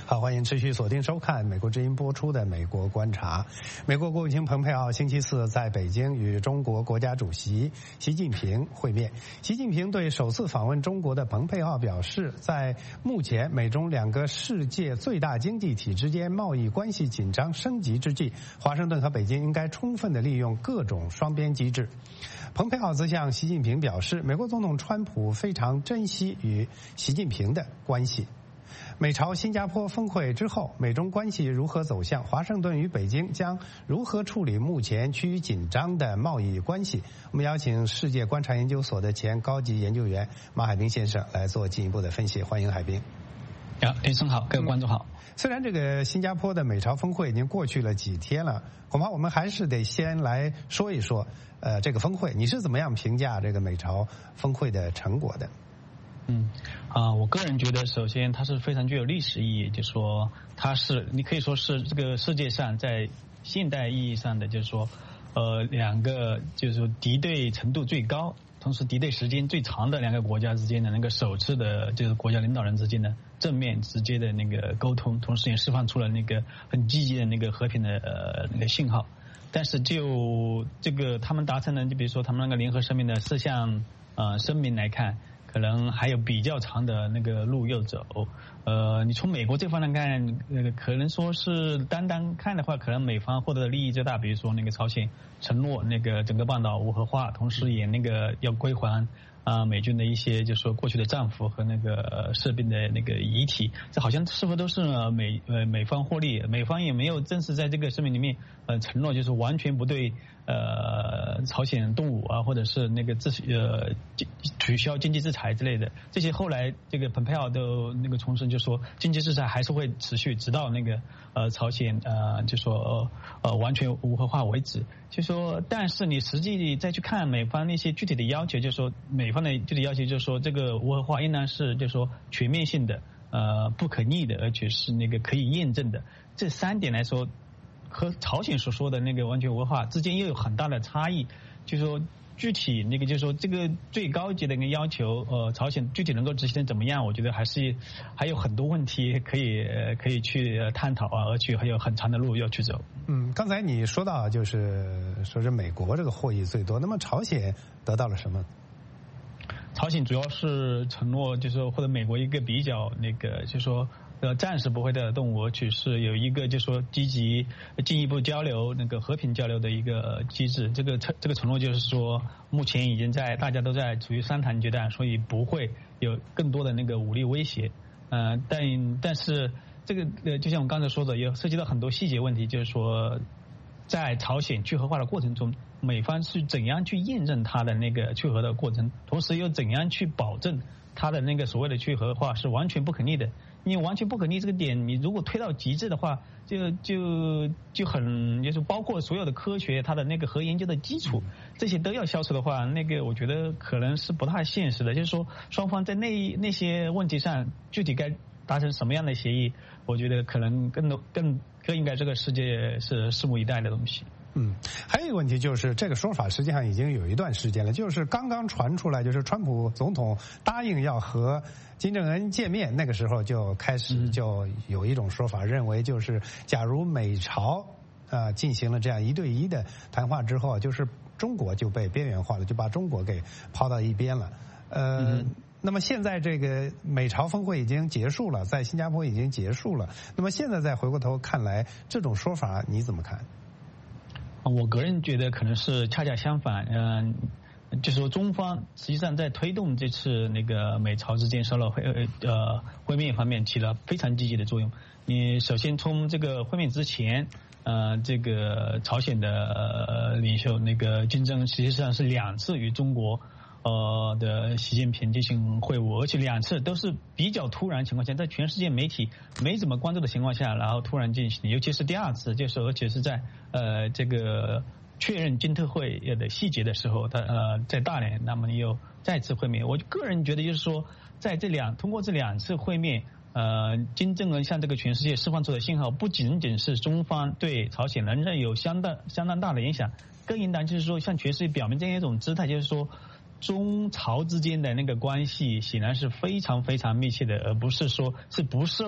好，欢迎持续锁定收看美国之音播出的《美国观察》。美国国务卿蓬佩奥星期四在北京与中国国家主席习近平会面。习近平对首次访问中国的蓬佩奥表示，在目前美中两个世界最大经济体之间贸易关系紧张升级之际，华盛顿和北京应该充分地利用各种双边机制。蓬佩奥则向习近平表示，美国总统川普非常珍惜与习近平的关系。美朝新加坡峰会之后，美中关系如何走向？华盛顿与北京将如何处理目前趋于紧张的贸易关系？我们邀请世界观察研究所的前高级研究员马海兵先生来做进一步的分析。欢迎海兵。 林生好，各位观众好。 虽然这个新加坡的美朝峰会已经过去了几天了，恐怕我们还是得先来说一说，这个峰会你是怎么样评价这个美朝峰会的成果的？ 我个人觉得，首先它是非常具有历史意义，就是说它是你可以说是这个世界上在现代意义上的，就是说两个就是说敌对程度最高，同时敌对时间最长的两个国家之间的那个首次的就是国家领导人之间的正面直接的那个沟通，同时也释放出了那个很积极的那个和平的那个信号。但是就这个他们达成的，就比如说他们那个联合声明的4项声明来看，可能还有比较长的那个路要走。你从美国这方面看，可能说是单看的话，可能美方获得的利益最大，比如说那个朝鲜承诺那个整个半岛无核化，同时也那个要归还美军的一些就是说过去的战俘和那个士兵的那个遗体，这好像是否都是美方获利？美方也没有正式在这个声明里面承诺就是完全不对朝鲜动武啊，或者是那个取消经济制裁之类的，这些后来这个蓬佩奥都那个重申，就说经济制裁还是会持续，直到那个朝鲜就说完全无核化为止。就说，但是你实际再去看美方那些具体的要求，就是说美方的具体要求，就是说这个无核化应当是就是说全面性的、不可逆的，而且是那个可以验证的。这3点来说，和朝鲜所说的那个完全无核化之间又有很大的差异。就是说具体那个就是说这个最高级的一个要求，朝鲜具体能够执行的怎么样？我觉得还有很多问题可以去探讨啊，而且还有很长的路要去走。 刚才你说到就是说是美国这个获益最多，那么朝鲜得到了什么？ 朝鲜主要是承诺，就是说或者美国一个比较那个就是说暂时不会的动武，只是有一个就是说积极进一步交流那个和平交流的一个机制。这个承诺就是说目前已经大家都在处于商谈阶段，所以不会有更多的那个武力威胁。但是这个就像我刚才说的，也涉及到很多细节问题，就是说在朝鲜去核化的过程中，美方是怎样去验证它的那个去核的过程，同时又怎样去保证它的那个所谓的去核化是完全不可逆的。你完全不可逆这个点，你如果推到极致的话，就很就是包括所有的科学它的那个核研究的基础，这些都要消除的话，那个我觉得可能是不太现实的。就是说双方在那些问题上具体该达成什么样的协议，我觉得可能更应该这个世界是拭目以待的东西。 还有一个问题就是这个说法实际上已经有一段时间了，就是刚刚传出来，就是川普总统答应要和金正恩见面，那个时候就开始就有一种说法，认为就是假如美朝进行了这样1对1的谈话之后，就是中国就被边缘化了，就把中国给抛到一边了。那么现在这个美朝峰会已经结束了，在新加坡已经结束了，那么现在再回过头看来，这种说法你怎么看？ 我个人觉得可能是恰恰相反，就是说中方实际上在推动这次那个美朝之间首脑会面方面起了非常积极的作用。你首先从这个会面之前，这个朝鲜的领袖那个金正恩实际上是2次与中国的习近平进行会晤，而且2次都是比较突然情况下，在全世界媒体没怎么关注的情况下，然后突然进行，尤其是第2次，就是而且是在这个确认金特会的细节的时候，他在大连，那么又再次会面。我个人觉得就是说，在通过这2次会面，金正恩向这个全世界释放出的信号，不仅仅是中方对朝鲜仍然有相当大的影响，更应当就是说向全世界表明这样一种姿态，就是说中朝之间的那个关系显然是非常非常密切的，而不是说是不受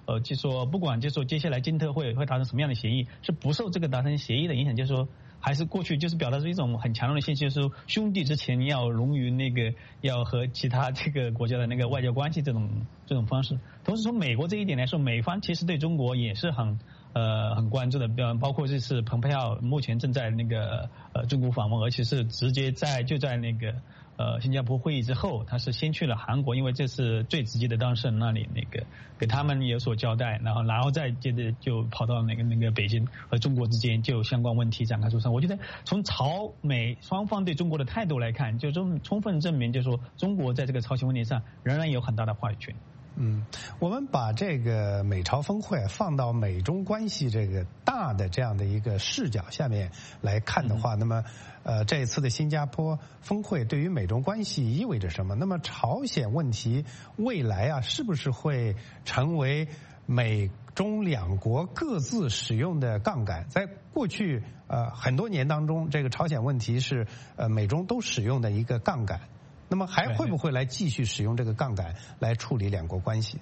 就说不管就说接下来金特会达成什么样的协议，是不受这个达成协议的影响，就是说还是过去就是表达出一种很强烈的信息，就是说兄弟之前要融于那个要和其他这个国家的那个外交关系这种方式。同时从美国这一点来说，美方其实对中国也是很关注的，包括这次蓬佩奥目前正在那个中国访问，而且是直接就在那个新加坡会议之后，他是先去了韩国，因为这是最直接的当事人那里，那个给他们有所交代，然后再接着就跑到那个北京和中国之间就相关问题展开磋商。我觉得从朝美双方对中国的态度来看，就充分证明，就是说中国在这个朝鲜问题上仍然有很大的话语权。 我们把这个美朝峰会放到美中关系这个大的这样的一个视角下面来看的话，那么这一次的新加坡峰会对于美中关系意味着什么？那么朝鲜问题未来啊，是不是会成为美中两国各自使用的杠杆？在过去很多年当中，这个朝鲜问题是美中都使用的一个杠杆。那么还会不会来继续使用这个杠杆来处理两国关系？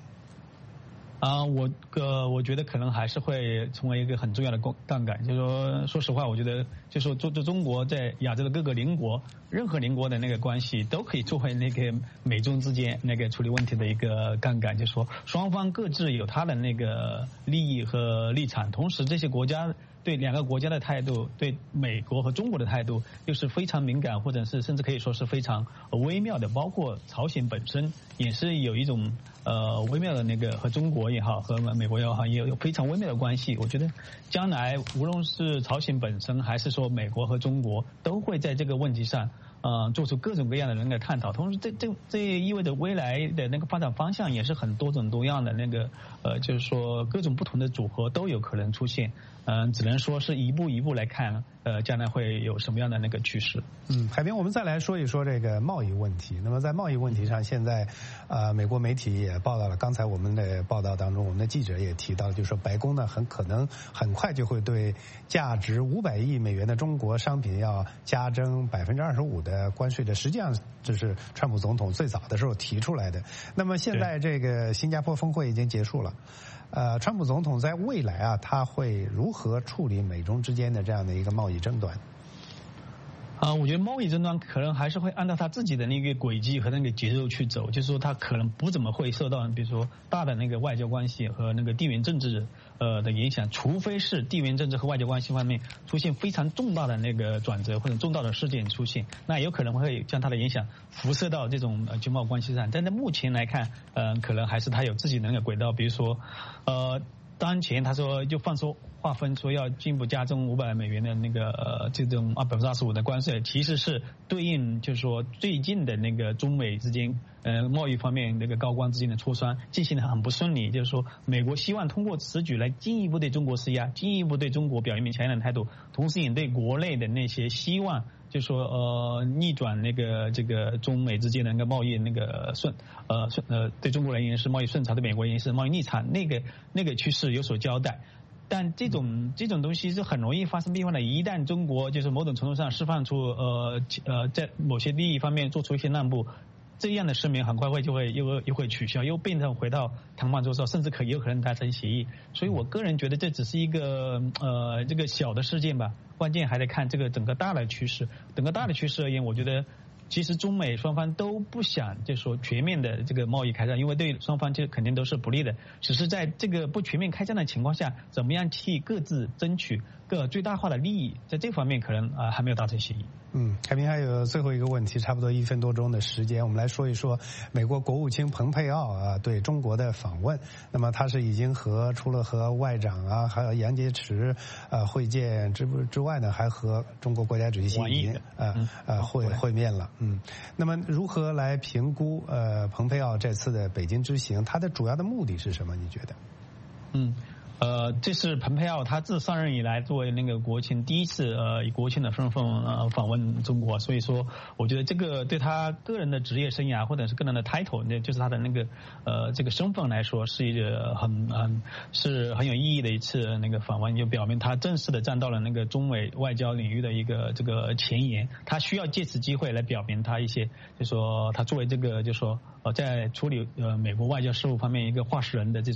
我觉得可能还是会成为一个很重要的杠杆。就是说，说实话，我觉得就是说，中国在亚洲的各个邻国，任何邻国的那个关系都可以作为那个美中之间那个处理问题的一个杠杆。就是说，双方各自有他的那个利益和立场，同时这些国家对两个国家的态度，对美国和中国的态度又是非常敏感，或者是甚至可以说是非常微妙的。包括朝鲜本身也是有一种微妙的那个和中国也好，和美国也好，也有非常微妙的关系。我觉得将来无论是朝鲜本身，还是说美国和中国，都会在这个问题上做出各种各样的那个探讨。同时这意味着未来的那个发展方向也是很多种多样的，那个就是说各种不同的组合都有可能出现。只能说是一步一步来看，将来会有什么样的那个趋势。 海平，我们再来说一说这个贸易问题。那么在贸易问题上，现在美国媒体也报道了，刚才我们的报道当中，我们的记者也提到了，就是说白宫呢很可能很快就会对价值500亿美元的中国商品要加征25%的关税的。实际上这是川普总统最早的时候提出来的。那么现在这个新加坡峰会已经结束了。川普总统在未来啊，他会如何处理美中之间的这样的一个贸易争端？ 我觉得贸易争端可能还是会按照他自己的那个轨迹和那个节奏去走，就是说他可能不怎么会受到比如说大的那个外交关系和那个地缘政治的影响，除非是地缘政治和外交关系方面出现非常重大的那个转折或者重大的事件出现，那有可能会将它的影响辐射到这种经贸关系上。但在目前来看，可能还是他有自己的那个轨道，比如说当前他说就划分说要进一步加征500美元的那个这种25%的关税，其实是对应就是说最近的那个中美之间贸易方面那个高官之间的磋商进行得很不顺利，就是说美国希望通过此举来进一步对中国施压，进一步对中国表明强硬的态度，同时也对国内的那些希望就是说逆转那个这个中美之间的那个贸易那个对中国而言是贸易顺差，对美国而言是贸易逆差，那个趋势有所交代。但这种东西是很容易发生变化的，一旦中国就是某种程度上释放出在某些利益方面做出一些让步，这样的声明很快又会取消，又变成回到谈判桌上，甚至有可能达成协议。所以我个人觉得这只是一个这个小的事件吧，关键还得看这个整个大的趋势。整个大的趋势而言，我觉得其实中美双方都不想就说全面的这个贸易开战，因为对双方这肯定都是不利的。只是在这个不全面开战的情况下，怎么样替各自争取个最大化的利益，在这方面可能还没有达成协议。 海平还有最后一个问题，差不多1分多钟的时间，我们来说一说美国国务卿蓬佩奥对中国的访问。那么他是已经除了和外长还有杨洁篪会见之外呢，还和中国国家主席习近平会面了。那么如何来评估蓬佩奥这次的北京之行？他的主要的目的是什么？你觉得？ 这是蓬佩奥他自上任以来作为那个国庆第一次以国庆的身份访问中国，所以说我觉得这个对他个人的职业生涯或者是个人的 title， 那就是他的那个这个身份来说是一个是很有意义的一次那个访问，就表明他正式的站到了那个中美外交领域的一个这个前沿，他需要借此机会来表明他一些就说他作为这个就说在处理美国外交事务方面一个话事人的这种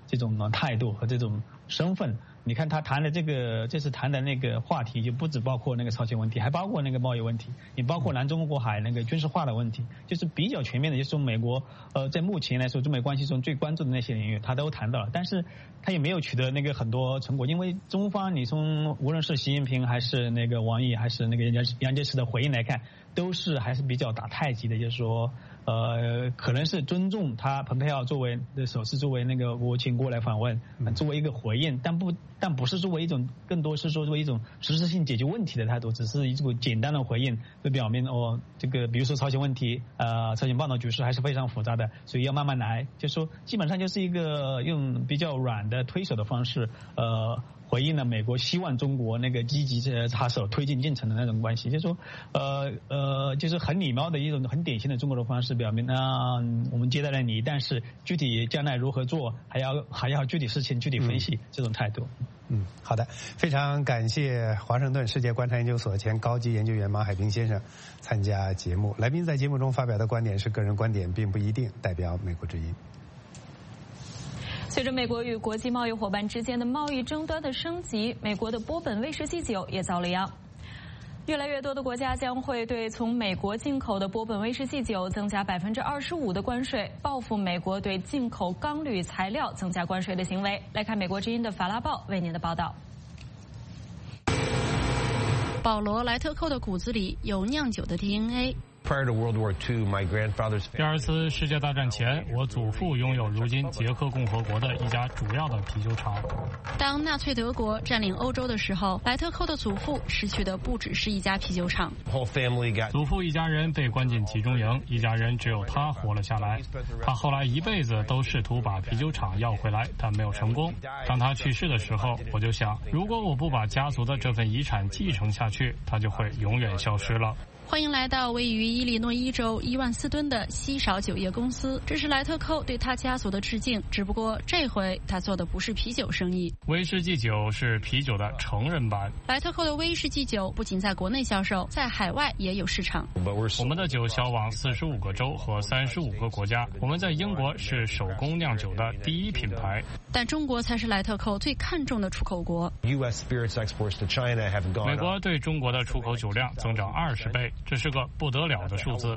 这种态度和这种身份。你看他谈的这次谈的那个话题，就不只包括那个朝鲜问题，还包括那个贸易问题，也包括南中国海那个军事化的问题，就是比较全面的。就是说美国在目前来说中美关系中最关注的那些领域，他都谈到了，但是他也没有取得那个很多成果，因为中方你从无论是习近平还是那个王毅还是那个杨洁篪的回应来看，都是还是比较打太极的，就是说可能是尊重他蓬佩奥首次作为那个国情过来访问，作为一个回应，但不是作为一种，更多是说作为一种实质性解决问题的态度，只是一种简单的回应，就表明这个比如说朝鲜问题，朝鲜半岛局势还是非常复杂的，所以要慢慢来，就说基本上就是一个用比较软的推手的方式，回应了美国希望中国那个积极插手推进进程的那种关系，就是说就是很礼貌的一种很典型的中国的方式，表明我们接待了你，但是具体将来如何做，还要具体事情具体分析，这种态度。 好的，非常感谢华盛顿世界观察研究所前高级研究员马海平先生参加节目。来宾在节目中发表的观点是个人观点，并不一定代表美国之音。 随着美国与国际贸易伙伴之间的贸易争端的升级，美国的波本威士忌酒也遭了殃。越来越多的国家将会对从美国进口的波本威士忌酒增加25%的关税，报复美国对进口钢铝材料增加关税的行为。来看美国之音的法拉报为您的报道。 保罗·莱特寇的骨子里有酿酒的 DNA。 第二次世界大战前，我祖父拥有如今捷克共和国的一家主要的啤酒厂。 当纳粹德国占领欧洲的时候，莱特寇的祖父失去的不只是一家啤酒厂。 祖父一家人被关进集中营，一家人只有他活了下来。他后来一辈子都试图把啤酒厂要回来，但没有成功。当他去世的时候，我就想，如果我不把家族的这份遗产继承下去，他就会永远消失了。 欢迎来到位于伊利诺伊州1万4吨的稀少酒业公司，这是莱特寇对他家族的致敬，只不过这回他做的不是啤酒生意。 威士忌酒是啤酒的成人版。 莱特寇的威士忌酒不仅在国内销售，在海外也有市场。 我们的酒销往45个州和35个国家，我们在英国是手工酿酒的第一品牌。 但中国才是莱特寇最看重的出口国。 美国对中国的出口酒量增长20倍。这是个不得了的数字。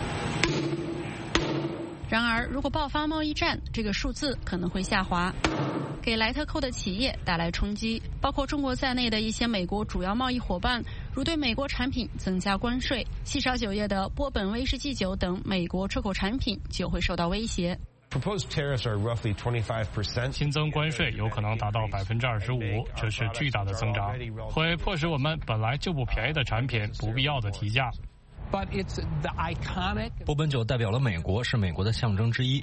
然而，如果爆发贸易战，这个数字可能会下滑，给莱特寇的企业带来冲击。包括中国在内的一些美国主要贸易伙伴，如对美国产品增加关税，稀少酒业的波本威士忌酒等美国出口产品就会受到威胁。 新增关税有可能达到25%，这是巨大的增长，会迫使我们本来就不便宜的产品不必要的提价。 波本酒代表了美国，是美国的象征之一。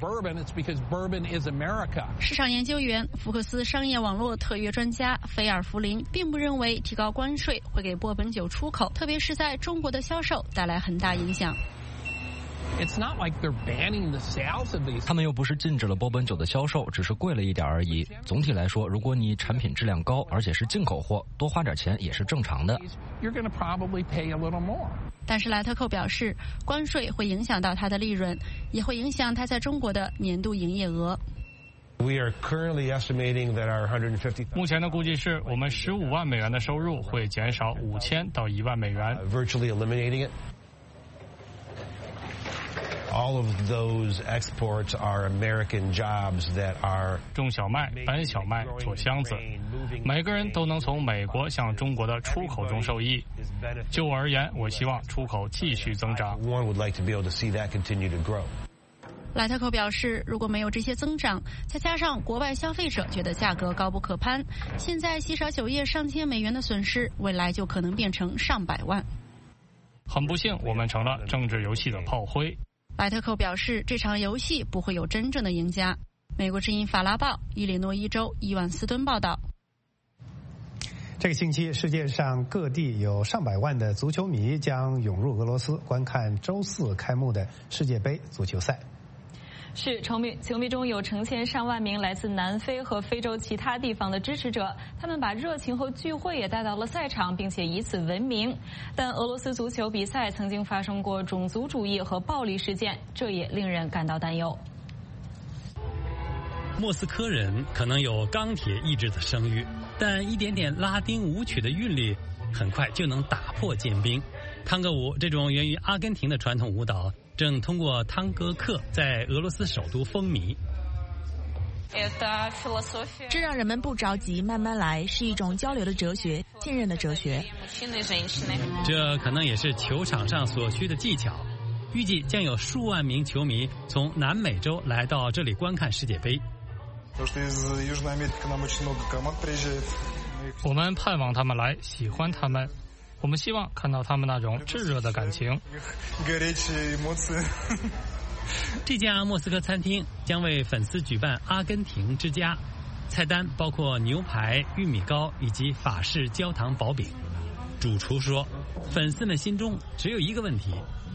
市场研究员、福克斯商业网络特约专家菲尔弗林并不认为提高关税会给波本酒出口，特别是在中国的销售带来很大影响。 他们又不是禁止了波本酒的销售，只是贵了一点而已。总体来说，如果你产品质量高，而且是进口货，多花点钱也是正常的。 但是莱特寇表示，关税会影响到他的利润，也会影响他在中国的年度营业额。 目前的估计是，我们15万美元的收入会减少5000到1万美元。 All of those exports are American jobs that are 种小麦、搬小麦、做箱子，每个人都能从美国向中国的出口中受益。就我而言，我希望出口继续增长。 One would like to be able to see that continue to grow. 莱特寇表示，如果没有这些增长，再加上国外消费者觉得价格高不可攀，现在稀少酒业上千美元的损失，未来就可能变成上百万。 很不幸，我们成了政治游戏的炮灰。 莱特寇表示，这场游戏不会有真正的赢家。美国之音法拉报，伊利诺伊州1万4吨报道。 这个星期，世界上各地有上百万的足球迷将涌入俄罗斯观看周4开幕的世界杯足球赛。 是球迷中有成千上万名来自南非和非洲其他地方的支持者，他们把热情和聚会也带到了赛场，并且以此闻名。但俄罗斯足球比赛曾经发生过种族主义和暴力事件，这也令人感到担忧。 莫斯科人可能有钢铁意志的声誉，但一点点拉丁舞曲的韵律很快就能打破坚冰。探戈舞这种源于阿根廷的传统舞蹈，正通过探戈课在俄罗斯首都风靡。 这让人们不着急，慢慢来，是一种交流的哲学，信任的哲学。 这可能也是球场上所需的技巧。预计将有数万名球迷从南美洲来到这里观看世界杯。 我们盼望他们来，喜欢他们，我们希望看到他们那种炙热的感情。 这家莫斯科餐厅将为粉丝举办阿根廷之家，菜单包括牛排、玉米糕以及法式焦糖薄饼。主厨说，粉丝们心中只有一个问题，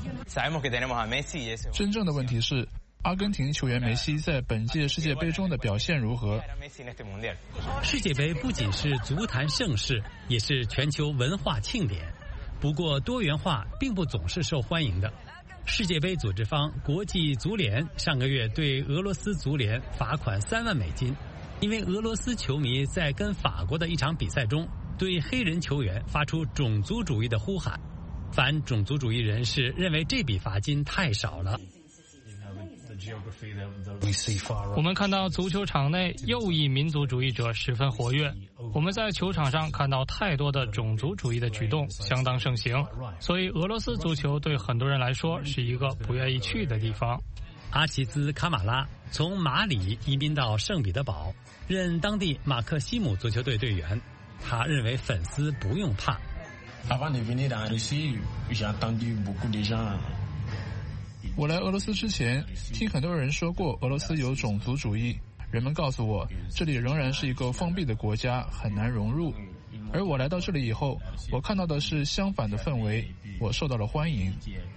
真正的问题是阿根廷球员梅西在本届世界杯中的表现如何？ 世界杯不仅是足坛盛事，也是全球文化庆典。不过多元化并不总是受欢迎的。世界杯组织方国际足联上个月对俄罗斯足联罚款3万美金，因为俄罗斯球迷在跟法国的一场比赛中对黑人球员发出种族主义的呼喊。反种族主义人士认为这笔罚金太少了。 我们看到足球场内右翼民族主义者十分活跃，我们在球场上看到太多的种族主义的举动，相当盛行，所以俄罗斯足球对很多人来说是一个不愿意去的地方。 阿齐兹·卡马拉从马里移民到圣彼得堡，任当地马克西姆足球队队员。他认为粉丝不用怕。 我来俄罗斯之前，听很多人说过俄罗斯有种族主义。人们告诉我，这里仍然是一个封闭的国家，很难融入。而我来到这里以后，我看到的是相反的氛围，我受到了欢迎。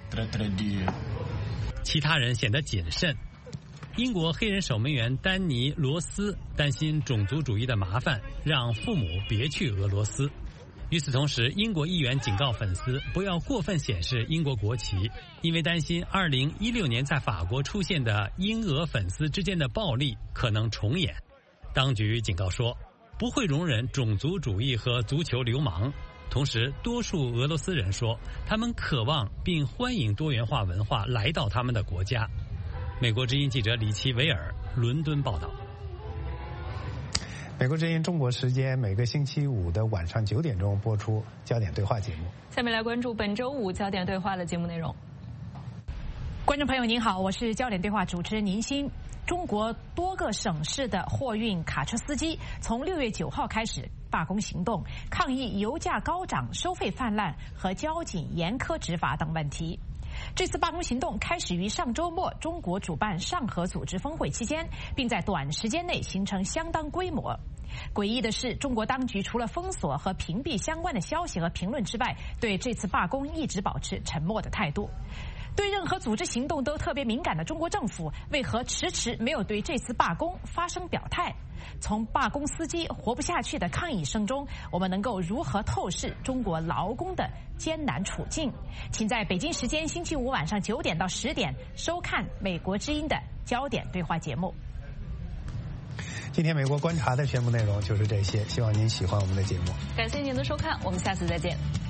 其他人显得谨慎。英国黑人守门员丹尼·罗斯担心种族主义的麻烦，让父母别去俄罗斯。与此同时，英国议员警告粉丝不要过分显示英国国旗，因为担心2016年在法国出现的英俄粉丝之间的暴力可能重演。当局警告说，不会容忍种族主义和足球流氓。同时，多数俄罗斯人说，他们渴望并欢迎多元化文化来到他们的国家。美国之音记者李奇维尔伦敦报道。 美国之音中国时间每个星期五的晚上9点钟播出焦点对话节目。 下面来关注本周五焦点对话的节目内容。 观众朋友您好，我是焦点对话主持人宁鑫。中国多个省市的货运卡车司机从6月9号开始罢工行动，抗议油价高涨、收费泛滥和交警严苛执法等问题。这次罢工行动开始于上周末中国主办上合组织峰会期间，并在短时间内形成相当规模。诡异的是，中国当局除了封锁和屏蔽相关的消息和评论之外，对这次罢工一直保持沉默的态度。对任何组织行动都特别敏感的中国政府，为何迟迟没有对这次罢工发声表态？从罢工司机活不下去的抗议声中，我们能够如何透视中国劳工的艰难处境？请在北京时间星期五晚上9点到10点收看美国之音的焦点对话节目。 今天美国观察的全部内容就是这些，希望您喜欢我们的节目。 感谢您的收看，我们下次再见。